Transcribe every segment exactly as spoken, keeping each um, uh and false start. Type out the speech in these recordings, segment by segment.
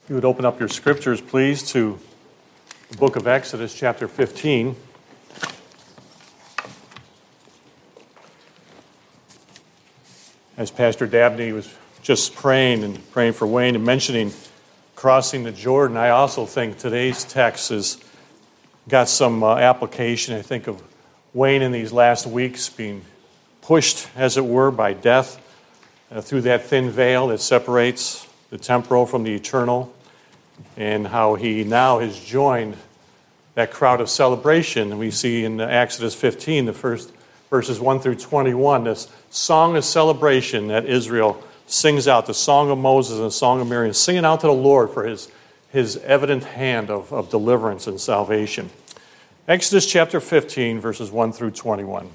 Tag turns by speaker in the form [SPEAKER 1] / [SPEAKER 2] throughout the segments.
[SPEAKER 1] You would open up your scriptures, please, to the book of Exodus, chapter fifteen. As Pastor Dabney was just praying and praying for Wayne and mentioning crossing the Jordan, I also think today's text has got some uh, application. I think of Wayne in these last weeks being pushed, as it were, by death uh, through that thin veil that separates the temporal from the eternal, and how he now has joined that crowd of celebration. We see in Exodus fifteen, the first verses one through twenty-one, this song of celebration that Israel sings out, the song of Moses and the song of Miriam, singing out to the Lord for his, his evident hand of, of deliverance and salvation. Exodus chapter fifteen, verses one through twenty-one.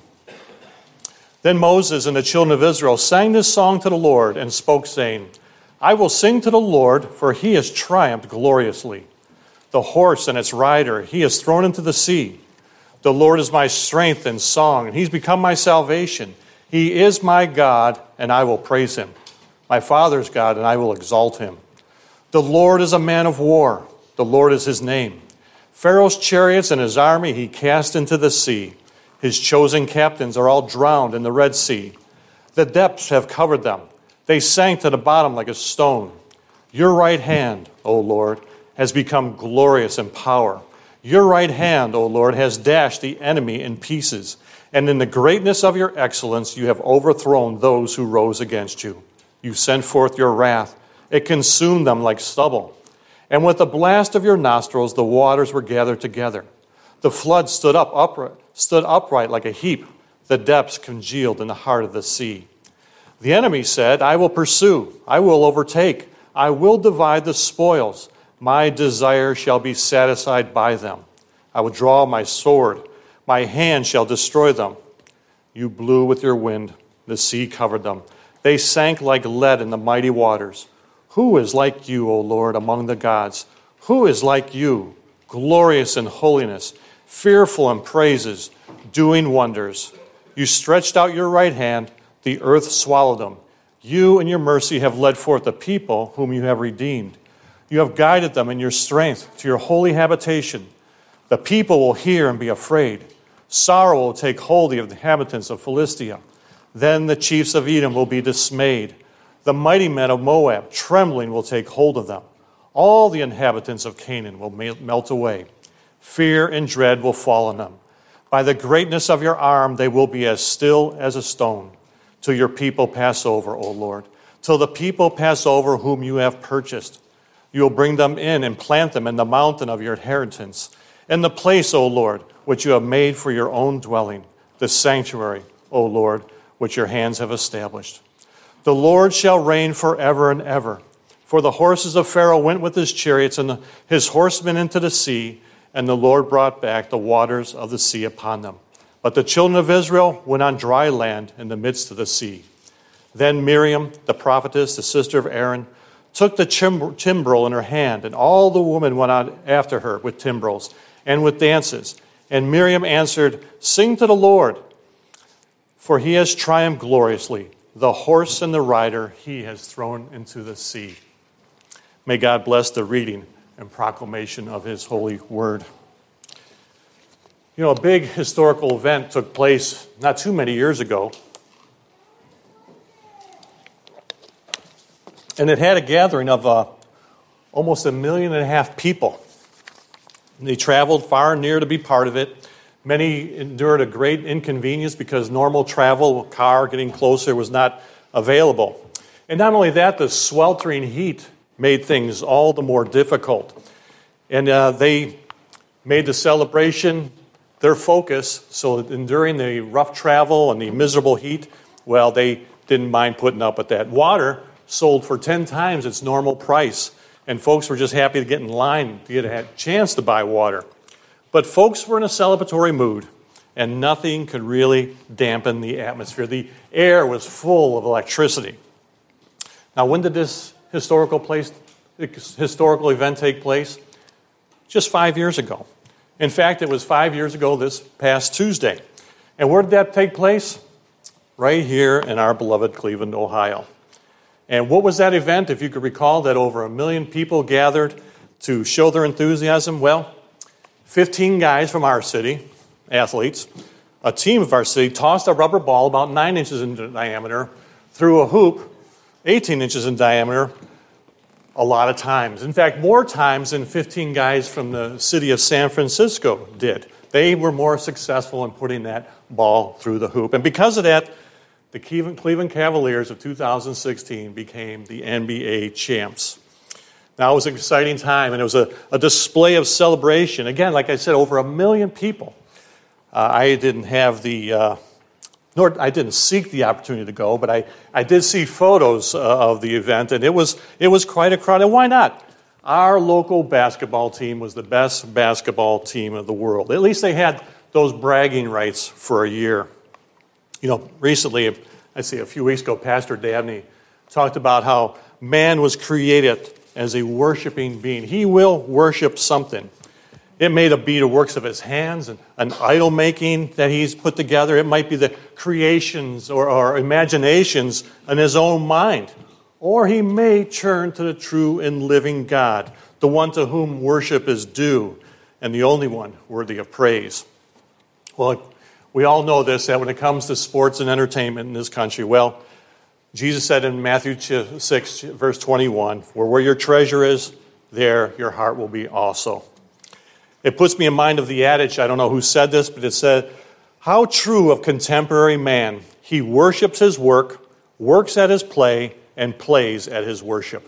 [SPEAKER 1] Then Moses and the children of Israel sang this song to the Lord and spoke, saying, I will sing to the Lord, for he has triumphed gloriously. The horse and its rider he has thrown into the sea. The Lord is my strength and song, and he's become my salvation. He is my God, and I will praise him. My father's God, and I will exalt him. The Lord is a man of war. The Lord is his name. Pharaoh's chariots and his army he cast into the sea. His chosen captains are all drowned in the Red Sea. The depths have covered them. They sank to the bottom like a stone. Your right hand, O Lord, has become glorious in power. Your right hand, O Lord, has dashed the enemy in pieces. And in the greatness of your excellence, you have overthrown those who rose against you. You sent forth your wrath. It consumed them like stubble. And with the blast of your nostrils, the waters were gathered together. The flood stood up upright, stood upright like a heap. The depths congealed in the heart of the sea. The enemy said, I will pursue, I will overtake, I will divide the spoils. My desire shall be satisfied by them. I will draw my sword, my hand shall destroy them. You blew with your wind, the sea covered them. They sank like lead in the mighty waters. Who is like you, O Lord, among the gods? Who is like you, glorious in holiness, fearful in praises, doing wonders? You stretched out your right hand, the earth swallowed them. You in your mercy have led forth the people whom you have redeemed. You have guided them in your strength to your holy habitation. The people will hear and be afraid. Sorrow will take hold of the inhabitants of Philistia. Then the chiefs of Edom will be dismayed. The mighty men of Moab, trembling, will take hold of them. All the inhabitants of Canaan will melt away. Fear and dread will fall on them. By the greatness of your arm, they will be as still as a stone. Till your people pass over, O Lord. Till the people pass over whom you have purchased. You will bring them in and plant them in the mountain of your inheritance, in the place, O Lord, which you have made for your own dwelling, the sanctuary, O Lord, which your hands have established. The Lord shall reign forever and ever. For the horses of Pharaoh went with his chariots and his horsemen into the sea, and the Lord brought back the waters of the sea upon them. But the children of Israel went on dry land in the midst of the sea. Then Miriam, the prophetess, the sister of Aaron, took the timbrel in her hand, and all the women went out after her with timbrels and with dances. And Miriam answered, Sing to the Lord, for he has triumphed gloriously. The horse and the rider he has thrown into the sea. May God bless the reading and proclamation of his holy word. You know, a big historical event took place not too many years ago. And it had a gathering of uh, almost a million and a half people. And they traveled far and near to be part of it. Many endured a great inconvenience because normal travel, car getting closer, was not available. And not only that, the sweltering heat made things all the more difficult. And uh, they made the celebration their focus, so that during the rough travel and the miserable heat, well, they didn't mind putting up with that. Water sold for ten times its normal price, and folks were just happy to get in line to get a chance to buy water. But folks were in a celebratory mood, and nothing could really dampen the atmosphere. The air was full of electricity. Now, when did this historical place, historical event take place? Just five years ago. In fact, it was five years ago this past Tuesday. And where did that take place? Right here in our beloved Cleveland, Ohio. And what was that event, if you could recall, that over a million people gathered to show their enthusiasm? Well, fifteen guys from our city, athletes, a team of our city, tossed a rubber ball about nine inches in diameter through a hoop, eighteen inches in diameter, a lot of times. In fact, more times than fifteen guys from the city of San Francisco did. They were more successful in putting that ball through the hoop. And because of that, the Cleveland Cavaliers of two thousand sixteen became the N B A champs. Now, it was an exciting time, and it was a, a display of celebration. Again, like I said, over a million people. Uh, I didn't have the, uh, nor I didn't seek the opportunity to go, but I, I did see photos uh, of the event, and it was it was quite a crowd. And why not? Our local basketball team was the best basketball team of the world. At least they had those bragging rights for a year. You know, recently, I see a few weeks ago, Pastor Dabney talked about how man was created as a worshiping being. He will worship something. It may be the works of his hands and an idol making that he's put together. It might be the creations or, or imaginations in his own mind. Or he may turn to the true and living God, the one to whom worship is due and the only one worthy of praise. Well, we all know this, that when it comes to sports and entertainment in this country, well, Jesus said in Matthew six, verse twenty-one, "For where your treasure is, there your heart will be also." It puts me in mind of the adage, I don't know who said this, but it said, "How true of contemporary man, he worships his work, works at his play, and plays at his worship."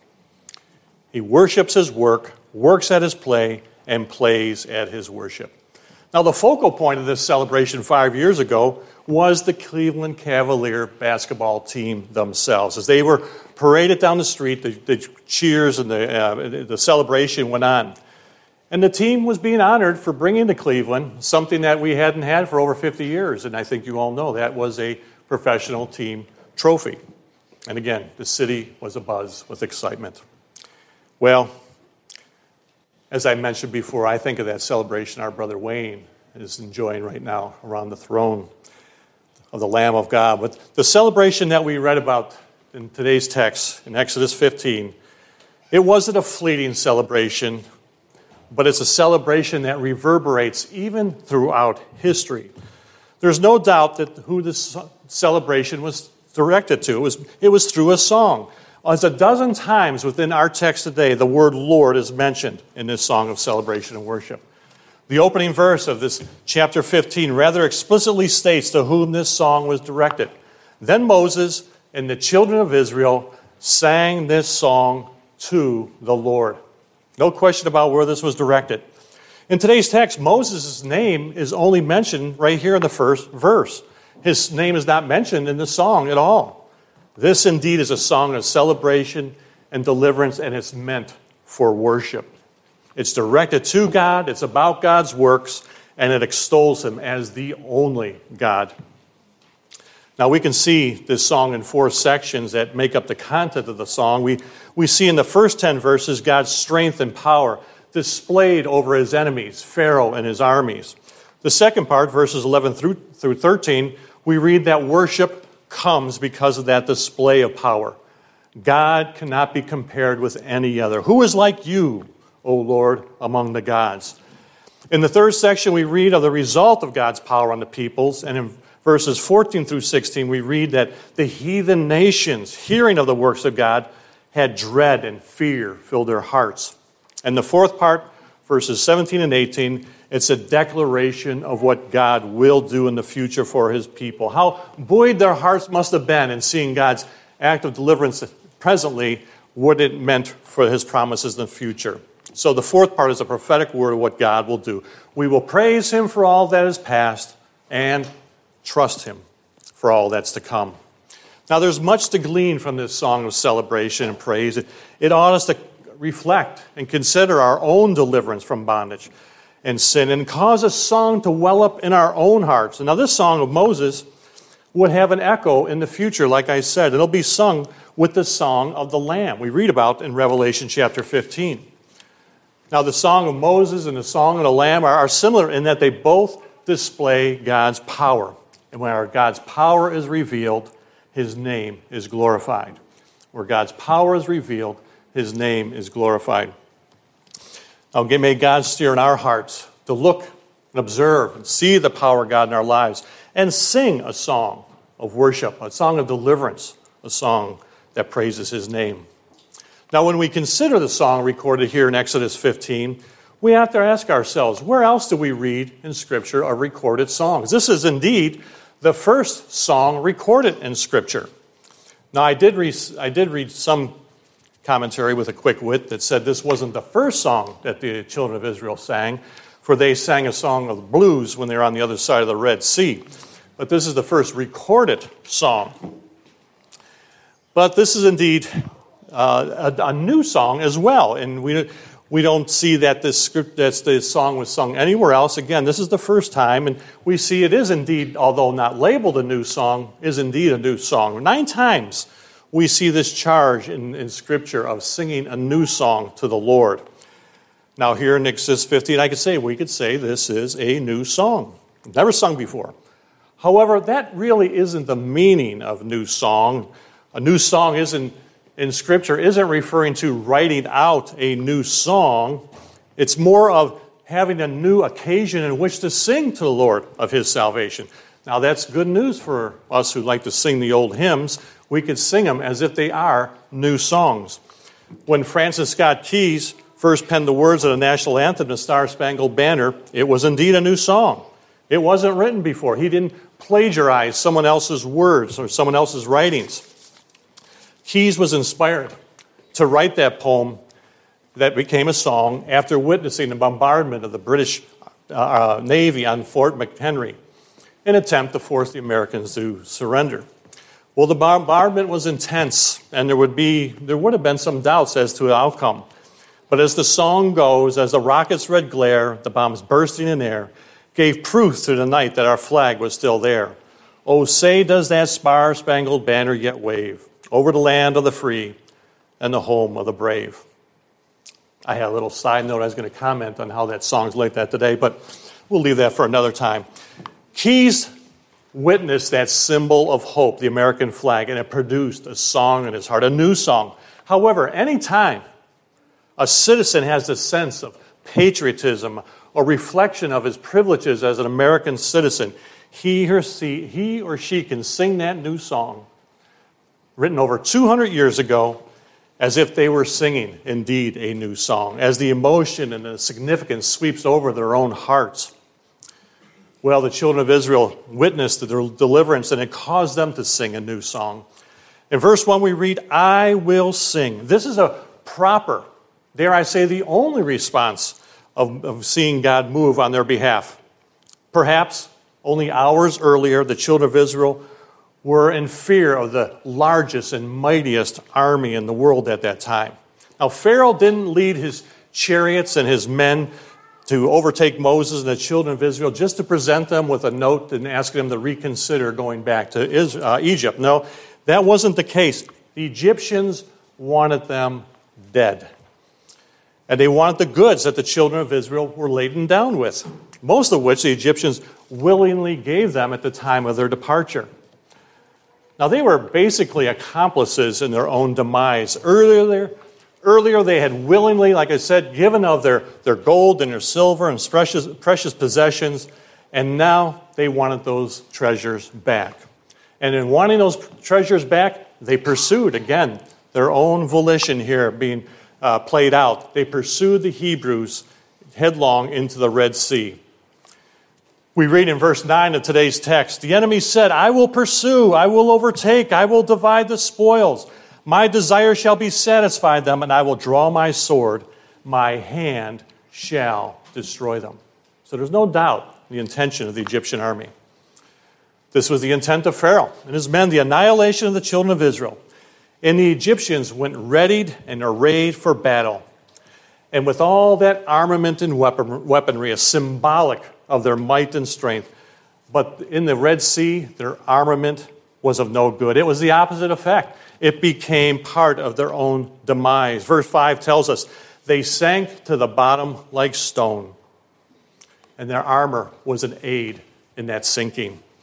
[SPEAKER 1] He worships his work, works at his play, and plays at his worship. Now, the focal point of this celebration five years ago was the Cleveland Cavalier basketball team themselves. As they were paraded down the street, the, the cheers and the, uh, the celebration went on. And the team was being honored for bringing to Cleveland something that we hadn't had for over fifty years. And I think you all know that was a professional team trophy. And again, the city was abuzz with excitement. Well, as I mentioned before, I think of that celebration our brother Wayne is enjoying right now around the throne of the Lamb of God. But the celebration that we read about in today's text, in Exodus fifteen, it wasn't a fleeting celebration, but it's a celebration that reverberates even throughout history. There's no doubt that who this celebration was directed to. It was, it was through a song. As a dozen times within our text today, the word Lord is mentioned in this song of celebration and worship. The opening verse of this chapter fifteen rather explicitly states to whom this song was directed. Then Moses and the children of Israel sang this song to the Lord. No question about where this was directed. In today's text, Moses' name is only mentioned right here in the first verse. His name is not mentioned in the song at all. This indeed is a song of celebration and deliverance, and it's meant for worship. It's directed to God, it's about God's works, and it extols him as the only God. Now, we can see this song in four sections that make up the content of the song. We, we see in the first ten verses God's strength and power displayed over his enemies, Pharaoh and his armies. The second part, verses eleven through, through thirteen, we read that worship comes because of that display of power. God cannot be compared with any other. Who is like you, O Lord, among the gods? In the third section, we read of the result of God's power on the peoples, and in verses fourteen through sixteen, we read that the heathen nations, hearing of the works of God, had dread and fear fill their hearts. And the fourth part, verses seventeen and eighteen, it's a declaration of what God will do in the future for his people. How buoyed their hearts must have been in seeing God's act of deliverance presently, what it meant for his promises in the future. So the fourth part is a prophetic word of what God will do. We will praise him for all that is past and trust him for all that's to come. Now, there's much to glean from this song of celebration and praise. It, it ought us to reflect and consider our own deliverance from bondage and sin, and cause a song to well up in our own hearts. And now, this song of Moses would have an echo in the future, like I said. It'll be sung with the song of the Lamb we read about in Revelation chapter fifteen. Now, the song of Moses and the song of the Lamb are, are similar in that they both display God's power. And when our God's power is revealed, his name is glorified. Where God's power is revealed, his name is glorified. Now, may God steer in our hearts to look and observe and see the power of God in our lives and sing a song of worship, a song of deliverance, a song that praises his name. Now, when we consider the song recorded here in Exodus fifteen, we have to ask ourselves, where else do we read in Scripture of recorded songs? This is indeed the first song recorded in Scripture. Now, I did read, I did read some commentary with a quick wit that said this wasn't the first song that the children of Israel sang, for they sang a song of blues when they were on the other side of the Red Sea. But this is the first recorded song. But this is indeed uh, a, a new song as well, and we we don't see that this script that this song was sung anywhere else. Again, this is the first time, and we see it is indeed, although not labeled a new song, is indeed a new song. Nine times we see this charge in, in Scripture of singing a new song to the Lord. Now here in Exodus fifteen, I could say, we could say this is a new song. Never sung before. However, that really isn't the meaning of new song. A new song isn't, in Scripture, isn't referring to writing out a new song. It's more of having a new occasion in which to sing to the Lord of his salvation. Now that's good news for us who like to sing the old hymns. We could sing them as if they are new songs. When Francis Scott Keys first penned the words of the national anthem, the Star-Spangled Banner, it was indeed a new song. It wasn't written before. He didn't plagiarize someone else's words or someone else's writings. Keys was inspired to write that poem that became a song after witnessing the bombardment of the British uh, Navy on Fort McHenry, an attempt to force the Americans to surrender. Well, the bombardment was intense, and there would be there would have been some doubts as to the outcome. But as the song goes, as the rockets' red glare, the bombs bursting in air, gave proof through the night that our flag was still there. Oh, say does that star-spangled banner yet wave over the land of the free and the home of the brave. I had a little side note I was going to comment on how that song's like that today, but we'll leave that for another time. Keys witnessed that symbol of hope, the American flag, and it produced a song in his heart, a new song. However, any time a citizen has a sense of patriotism or reflection of his privileges as an American citizen, he or she, he or she can sing that new song, written over two hundred years ago, as if they were singing, indeed, a new song, as the emotion and the significance sweeps over their own hearts. Well, the children of Israel witnessed the deliverance, and it caused them to sing a new song. In verse one, we read, I will sing. This is a proper, dare I say, the only response of, of seeing God move on their behalf. Perhaps only hours earlier, the children of Israel were in fear of the largest and mightiest army in the world at that time. Now, Pharaoh didn't lead his chariots and his men to overtake Moses and the children of Israel just to present them with a note and ask them to reconsider going back to Israel, uh, Egypt. No, that wasn't the case. The Egyptians wanted them dead. And they wanted the goods that the children of Israel were laden down with, most of which the Egyptians willingly gave them at the time of their departure. Now, they were basically accomplices in their own demise. Earlier, earlier they had willingly, like I said, given of their, their gold and their silver and precious, precious possessions, and now they wanted those treasures back. And in wanting those treasures back, they pursued, again, their own volition here being uh, played out. They pursued the Hebrews headlong into the Red Sea. We read in verse nine of today's text, the enemy said, I will pursue, I will overtake, I will divide the spoils. My desire shall be satisfied them, and I will draw my sword. My hand shall destroy them. So there's no doubt the intention of the Egyptian army. This was the intent of Pharaoh and his men, the annihilation of the children of Israel. And the Egyptians went readied and arrayed for battle. And with all that armament and weapon, weaponry, a symbolic of their might and strength. But in the Red Sea, their armament was of no good. It was the opposite effect. It became part of their own demise. Verse five tells us, they sank to the bottom like stone. And their armor was an aid in that sinking.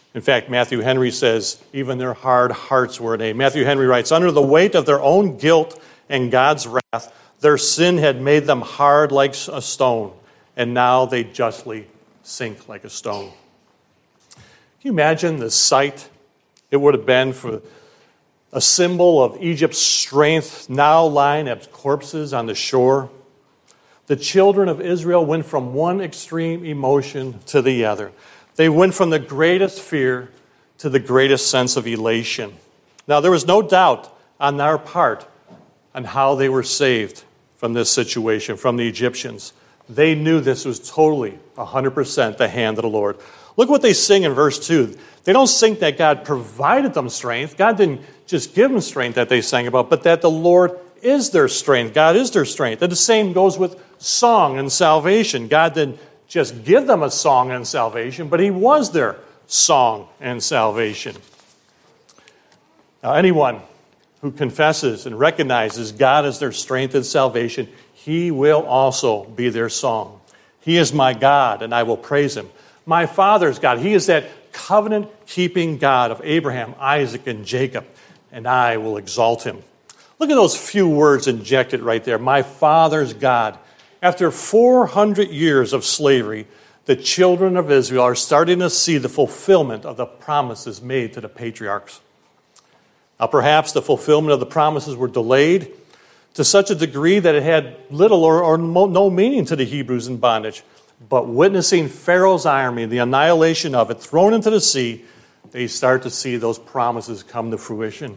[SPEAKER 1] In fact, Matthew Henry says, even their hard hearts were at awe. Matthew Henry writes, under the weight of their own guilt and God's wrath, their sin had made them hard like a stone, and now they justly sink like a stone. Can you imagine the sight it would have been for a symbol of Egypt's strength now lying as corpses on the shore? The children of Israel went from one extreme emotion to the other. They went from the greatest fear to the greatest sense of elation. Now, there was no doubt on their part on how they were saved from this situation, from the Egyptians. They knew this was totally, one hundred percent the hand of the Lord. Look what they sing in verse two. They don't sing that God provided them strength. God didn't just give them strength that they sang about, but that the Lord is their strength. God is their strength. And the same goes with song and salvation. God didn't just give them a song and salvation, but He was their song and salvation. Now, anyone who confesses and recognizes God as their strength and salvation, He will also be their song. He is my God, and I will praise Him. My Father's God. He is that covenant-keeping God of Abraham, Isaac, and Jacob, and I will exalt Him. Look at those few words injected right there. My Father's God. After four hundred years of slavery, the children of Israel are starting to see the fulfillment of the promises made to the patriarchs. Now, perhaps the fulfillment of the promises were delayed to such a degree that it had little or, or no meaning to the Hebrews in bondage. But witnessing Pharaoh's army, the annihilation of it, thrown into the sea, they start to see those promises come to fruition.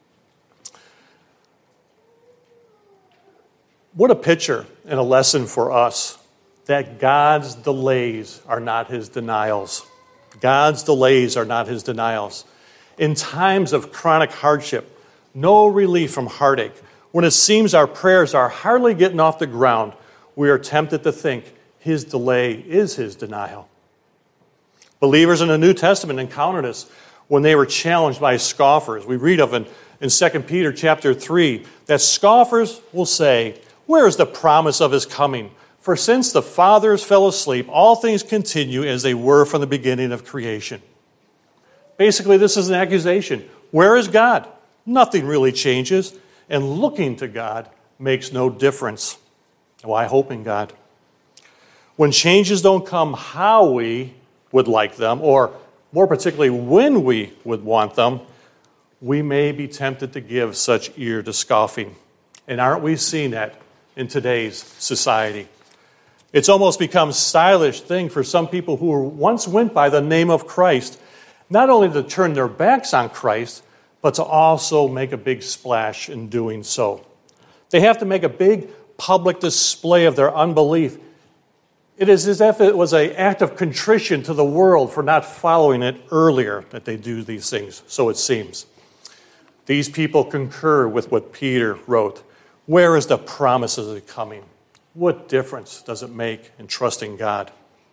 [SPEAKER 1] What a picture and a lesson for us that God's delays are not His denials. God's delays are not His denials. In times of chronic hardship, no relief from heartache, when it seems our prayers are hardly getting off the ground, we are tempted to think His delay is His denial. Believers in the New Testament encountered this when they were challenged by scoffers. We read of in, in Second Peter chapter three that scoffers will say, where is the promise of His coming? For since the fathers fell asleep, all things continue as they were from the beginning of creation. Basically, this is an accusation. Where is God? Nothing really changes, and looking to God makes no difference. Why hope in God? When changes don't come how we would like them, or more particularly when we would want them, we may be tempted to give such ear to scoffing. And aren't we seeing that in today's society? It's almost become a stylish thing for some people who once went by the name of Christ, not only to turn their backs on Christ, but to also make a big splash in doing so. They have to make a big public display of their unbelief. It is as if it was an act of contrition to the world for not following it earlier that they do these things, so it seems. These people concur with what Peter wrote. Where is the promise of it coming? What difference does it make in trusting God?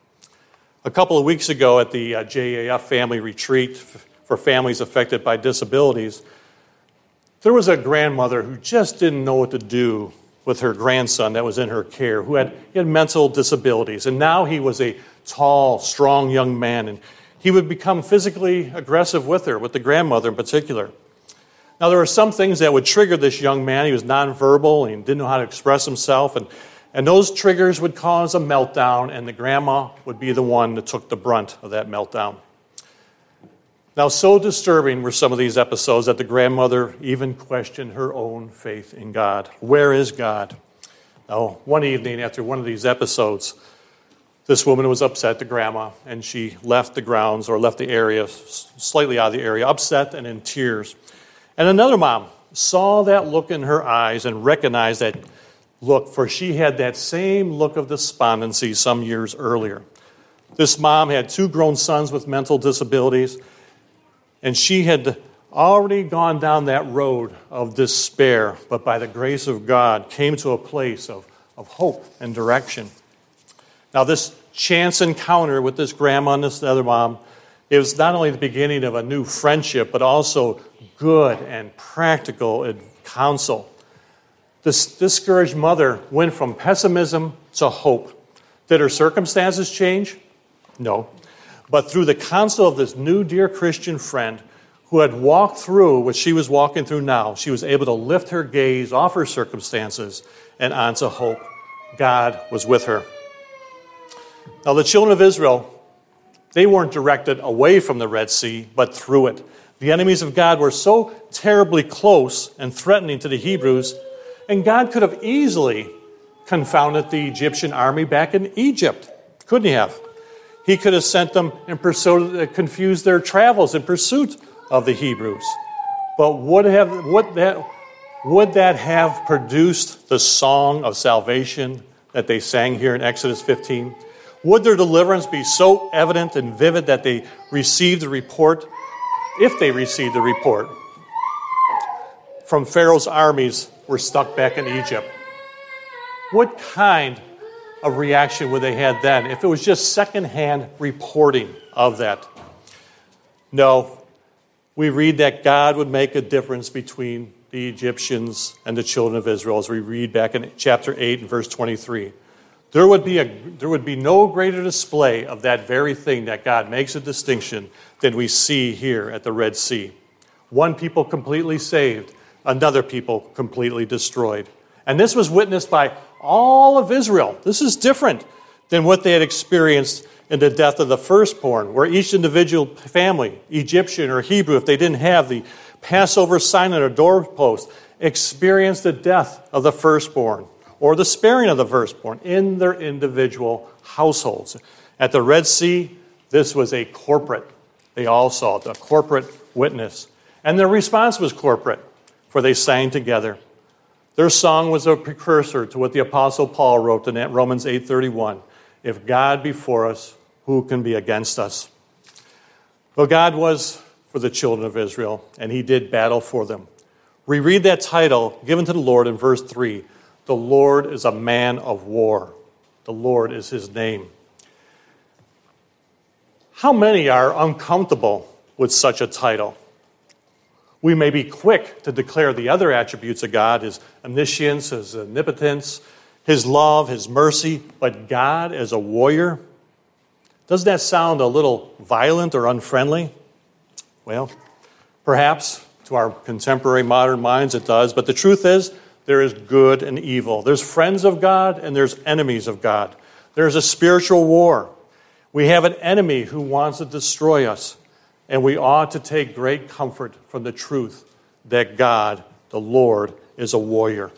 [SPEAKER 1] A couple of weeks ago at the uh, J A F family retreat for families affected by disabilities, there was a grandmother who just didn't know what to do with her grandson that was in her care, who had, he had mental disabilities. And now he was a tall, strong young man, and he would become physically aggressive with her, with the grandmother in particular. Now, there were some things that would trigger this young man. He was nonverbal and he didn't know how to express himself, and, and those triggers would cause a meltdown, and the grandma would be the one that took the brunt of that meltdown. Now, so disturbing were some of these episodes that the grandmother even questioned her own faith in God. Where is God? Now, one evening after one of these episodes, this woman was upset, the grandma, and she left the grounds or left the area, slightly out of the area, upset and in tears. And another mom saw that look in her eyes and recognized that look, for she had that same look of despondency some years earlier. This mom had two grown sons with mental disabilities, and she had already gone down that road of despair, but by the grace of God came to a place of, of hope and direction. Now, this chance encounter with this grandma and this other mom, it was not only the beginning of a new friendship, but also good and practical counsel. This discouraged mother went from pessimism to hope. Did her circumstances change? No. but through the counsel of this new dear Christian friend who had walked through what she was walking through now, she was able to lift her gaze off her circumstances and onto hope. God was with her. Now, the children of Israel, they weren't directed away from the Red Sea, but through it. The enemies of God were so terribly close and threatening to the Hebrews, and God could have easily confounded the Egyptian army back in Egypt, couldn't he have? He could have sent them and pursued, confused their travels in pursuit of the Hebrews. But would have would that would that have produced the song of salvation that they sang here in Exodus fifteen? Would their deliverance be so evident and vivid that they received the report, if they received the report, from Pharaoh's armies were stuck back in Egypt? What kind of reaction would they have then if it was just secondhand reporting of that? No. We read that God would make a difference between the Egyptians and the children of Israel, as we read back in chapter eight and verse twenty-three. There would be a there would be no greater display of that very thing, that God makes a distinction, than we see here at the Red Sea. One people completely saved, another people completely destroyed. And this was witnessed by all of Israel. This is different than what they had experienced in the death of the firstborn, where each individual family, Egyptian or Hebrew, if they didn't have the Passover sign on their doorpost, experienced the death of the firstborn or the sparing of the firstborn in their individual households. At the Red Sea, this was a corporate. They all saw it, a corporate witness. And their response was corporate, for they sang together. Their song was a precursor to what the Apostle Paul wrote in Romans eight thirty-one. If God be for us, who can be against us? Well, God was for the children of Israel, and he did battle for them. We read that title given to the Lord in verse three. The Lord is a man of war. The Lord is his name. How many are uncomfortable with such a title? We may be quick to declare the other attributes of God, his omniscience, his omnipotence, his love, his mercy, but God as a warrior? Doesn't that sound a little violent or unfriendly? Well, perhaps to our contemporary modern minds it does, but the truth is there is good and evil. There's friends of God and there's enemies of God. There's a spiritual war. We have an enemy who wants to destroy us, and we ought to take great comfort from the truth that God, the Lord, is a warrior.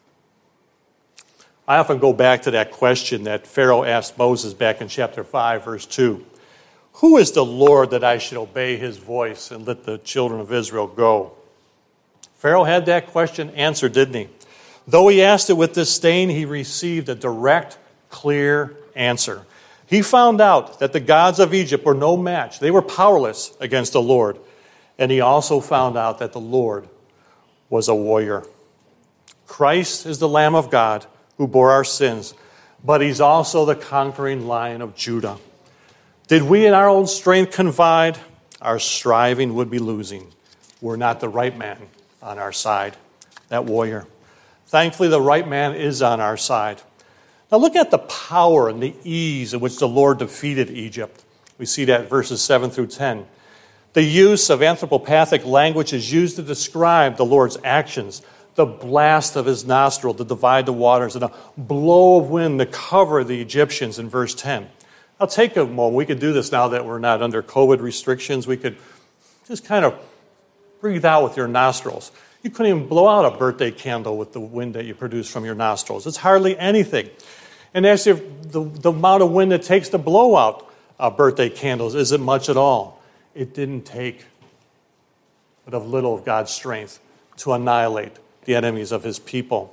[SPEAKER 1] I often go back to that question that Pharaoh asked Moses back in chapter five, verse two. Who is the Lord that I should obey his voice and let the children of Israel go? Pharaoh had that question answered, didn't he? Though he asked it with disdain, he received a direct, clear answer. He found out that the gods of Egypt were no match. They were powerless against the Lord. And he also found out that the Lord was a warrior. Christ is the Lamb of God who bore our sins, but he's also the conquering Lion of Judah. Did we in our own strength confide, our striving would be losing. We're not the right man on our side, that warrior. Thankfully, the right man is on our side. Now look at the power and the ease in which the Lord defeated Egypt. We see that in verses seven through ten. The use of anthropopathic language is used to describe the Lord's actions. The blast of his nostril to divide the waters, and a blow of wind to cover the Egyptians in verse ten. I'll take a moment. We could do this now that we're not under COVID restrictions. We could just kind of breathe out with your nostrils. You couldn't even blow out a birthday candle with the wind that you produce from your nostrils. It's hardly anything. And as if the, the amount of wind it takes to blow out uh, birthday candles isn't much at all. It didn't take but of little of God's strength to annihilate the enemies of his people.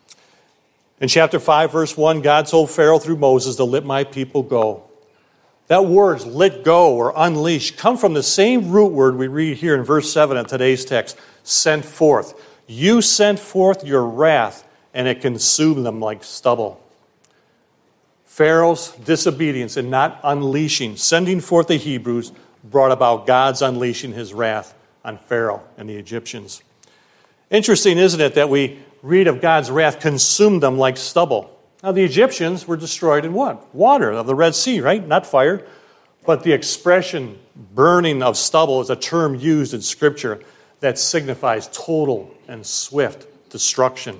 [SPEAKER 1] In chapter five, verse one, God told Pharaoh through Moses to let my people go. That words, let go or unleash, come from the same root word we read here in verse seven of today's text, sent forth. You sent forth your wrath, and it consumed them like stubble. Pharaoh's disobedience in not unleashing, sending forth the Hebrews, brought about God's unleashing his wrath on Pharaoh and the Egyptians. Interesting, isn't it, that we read of God's wrath consumed them like stubble. Now, the Egyptians were destroyed in what? Water of the Red Sea, right? Not fire. But the expression burning of stubble is a term used in Scripture that signifies total and swift destruction.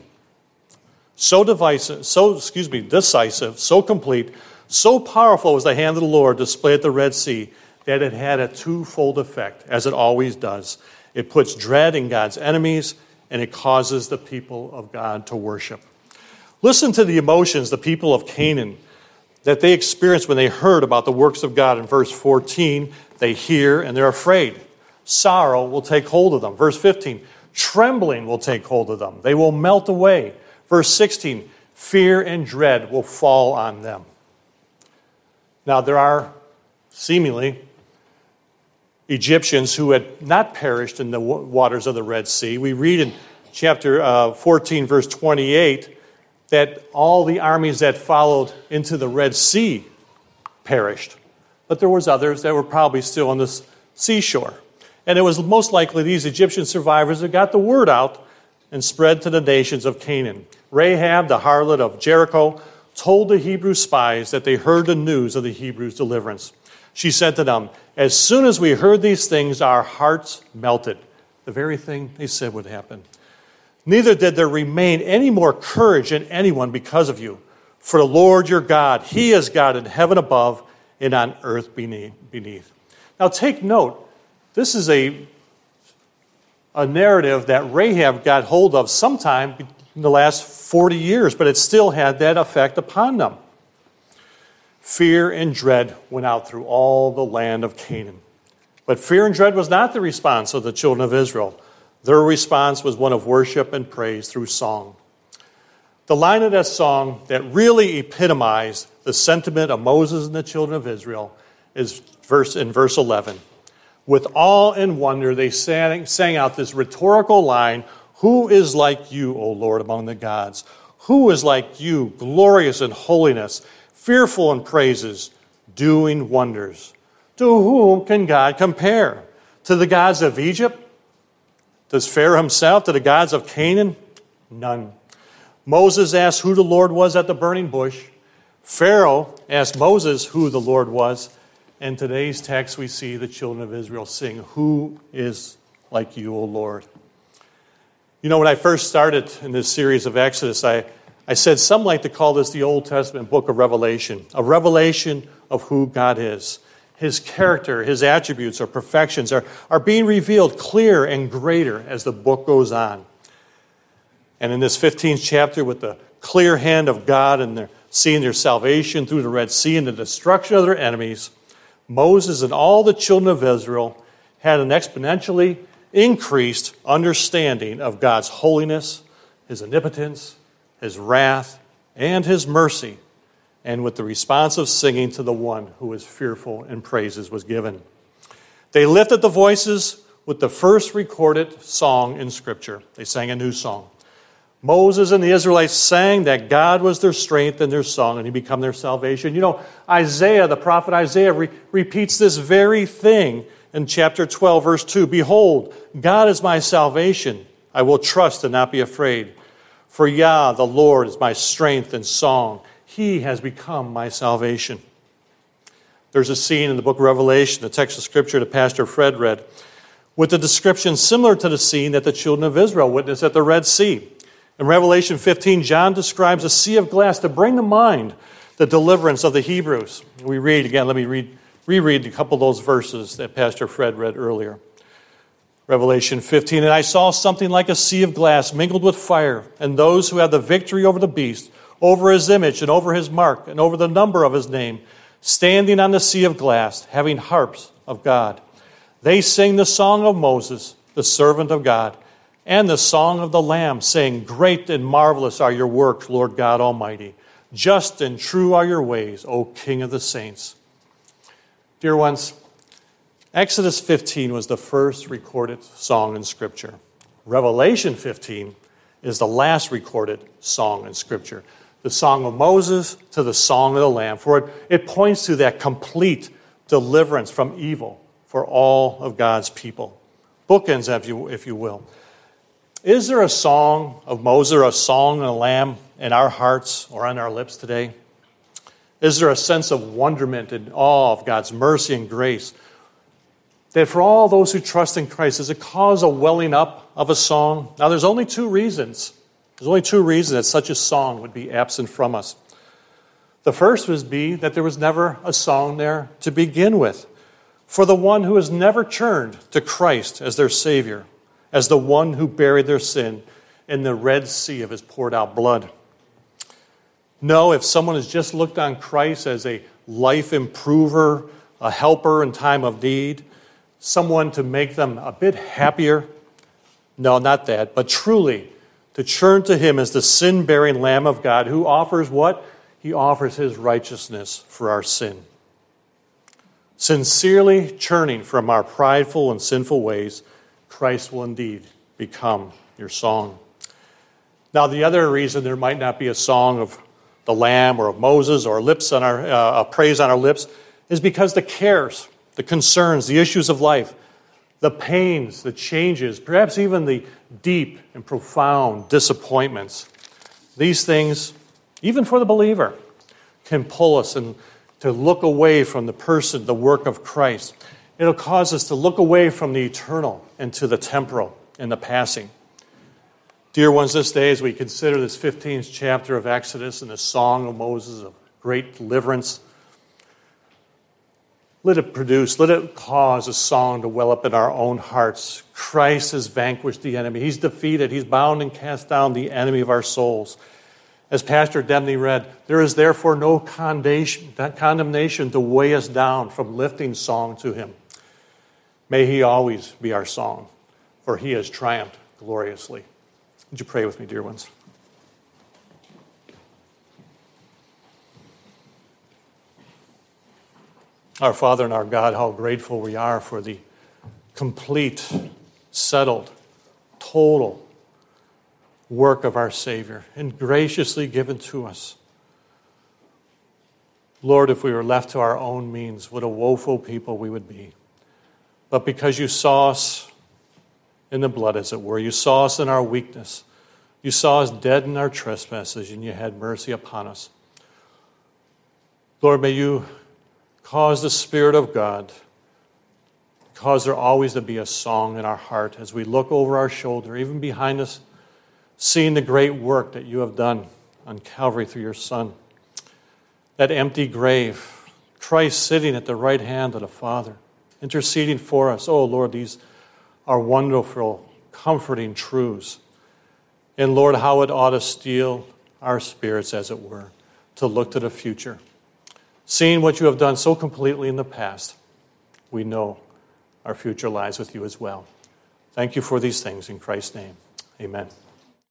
[SPEAKER 1] So divisive, so excuse me, decisive, so complete, so powerful was the hand of the Lord displayed at the Red Sea that it had a twofold effect, as it always does. It puts dread in God's enemies, and it causes the people of God to worship. Listen to the emotions the people of Canaan that they experienced when they heard about the works of God. In verse fourteen, they hear and they're afraid. Sorrow will take hold of them. Verse fifteen, trembling will take hold of them. They will melt away. Verse sixteen, fear and dread will fall on them. Now, there are seemingly Egyptians who had not perished in the waters of the Red Sea. We read in chapter uh, fourteen, verse twenty-eight, that all the armies that followed into the Red Sea perished. But there was others that were probably still on the seashore. And it was most likely these Egyptian survivors that got the word out and spread to the nations of Canaan. Rahab, the harlot of Jericho, told the Hebrew spies that they heard the news of the Hebrews' deliverance. She said to them, as soon as we heard these things, our hearts melted. The very thing they said would happen. Neither did there remain any more courage in anyone because of you. For the Lord your God, He is God in heaven above and on earth beneath. Now take note, this is a, a narrative that Rahab got hold of sometime in the last forty years, but it still had that effect upon them. Fear and dread went out through all the land of Canaan. But fear and dread was not the response of the children of Israel. Their response was one of worship and praise through song. The line of that song that really epitomized the sentiment of Moses and the children of Israel is verse in verse eleven. With awe and wonder, they sang, sang out this rhetorical line, who is like you, O Lord, among the gods? Who is like you, glorious in holiness, fearful in praises, doing wonders? To whom can God compare? To the gods of Egypt? Does Pharaoh himself? To the gods of Canaan? None. Moses asked who the Lord was at the burning bush. Pharaoh asked Moses who the Lord was. In today's text, we see the children of Israel sing, who is like you, O Lord? You know, when I first started in this series of Exodus, I, I said some like to call this the Old Testament book of Revelation, a revelation of who God is. His character, his attributes, or perfections are, are being revealed clearer and greater as the book goes on. And in this fifteenth chapter, with the clear hand of God and their, seeing their salvation through the Red Sea and the destruction of their enemies, Moses and all the children of Israel had an exponentially increased understanding of God's holiness, His omnipotence, His wrath, and His mercy, and with the response of singing to the one who is fearful in praises was given. They lifted the voices with the first recorded song in Scripture. They sang a new song. Moses and the Israelites sang that God was their strength and their song, and He became their salvation. You know, Isaiah, the prophet Isaiah, re- repeats this very thing in chapter twelve, verse two. Behold, God is my salvation. I will trust and not be afraid. For Yah, the Lord, is my strength and song. He has become my salvation. There's a scene in the book of Revelation, the text of Scripture that Pastor Fred read, with a description similar to the scene that the children of Israel witnessed at the Red Sea. In Revelation fifteen, John describes a sea of glass to bring to mind the deliverance of the Hebrews. We read, again, let me read, reread a couple of those verses that Pastor Fred read earlier. Revelation fifteen, and I saw something like a sea of glass mingled with fire, and those who had the victory over the beast, over his image and over his mark, and over the number of his name, standing on the sea of glass, having harps of God. They sing the song of Moses, the servant of God, and the song of the Lamb, saying, great and marvelous are your works, Lord God Almighty. Just and true are your ways, O King of the saints. Dear ones, Exodus fifteen was the first recorded song in Scripture. Revelation fifteen is the last recorded song in Scripture. The song of Moses to the song of the Lamb. For it, it points to that complete deliverance from evil for all of God's people. Bookends, if you, if you will. Is there a song of Moses or a song of the Lamb in our hearts or on our lips today? Is there a sense of wonderment and awe of God's mercy and grace? That for all those who trust in Christ, does it cause a welling up of a song? Now, there's only two reasons. There's only two reasons that such a song would be absent from us. The first would be that there was never a song there to begin with. For the one who has never turned to Christ as their Savior, as the one who buried their sin in the Red Sea of his poured out blood. No, if someone has just looked on Christ as a life improver, a helper in time of need, someone to make them a bit happier, no, not that, but truly to turn to him as the sin-bearing Lamb of God who offers what? He offers his righteousness for our sin. Sincerely turning from our prideful and sinful ways, Christ will indeed become your song. Now, the other reason there might not be a song of the Lamb or of Moses or lips on our uh, a praise on our lips is because the cares, the concerns, the issues of life, the pains, the changes, perhaps even the deep and profound disappointments, these things, even for the believer, can pull us and to look away from the person, the work of Christ. It'll cause us to look away from the eternal and to the temporal and the passing. Dear ones, this day as we consider this fifteenth chapter of Exodus and the song of Moses of great deliverance, let it produce, let it cause a song to well up in our own hearts. Christ has vanquished the enemy. He's defeated. He's bound and cast down the enemy of our souls. As Pastor Debney read, there is therefore no condemnation, condemnation to weigh us down from lifting song to him. May he always be our song, for he has triumphed gloriously. Would you pray with me, dear ones? Our Father and our God, how grateful we are for the complete, settled, total work of our Savior and graciously given to us. Lord, if we were left to our own means, what a woeful people we would be. But because you saw us in the blood, as it were, you saw us in our weakness, you saw us dead in our trespasses, and you had mercy upon us. Lord, may you cause the Spirit of God, cause there always to be a song in our heart as we look over our shoulder, even behind us, seeing the great work that you have done on Calvary through your Son. That empty grave, Christ sitting at the right hand of the Father, interceding for us. Oh, Lord, these are wonderful, comforting truths. And Lord, how it ought to steel our spirits, as it were, to look to the future. Seeing what you have done so completely in the past, we know our future lies with you as well. Thank you for these things in Christ's name. Amen.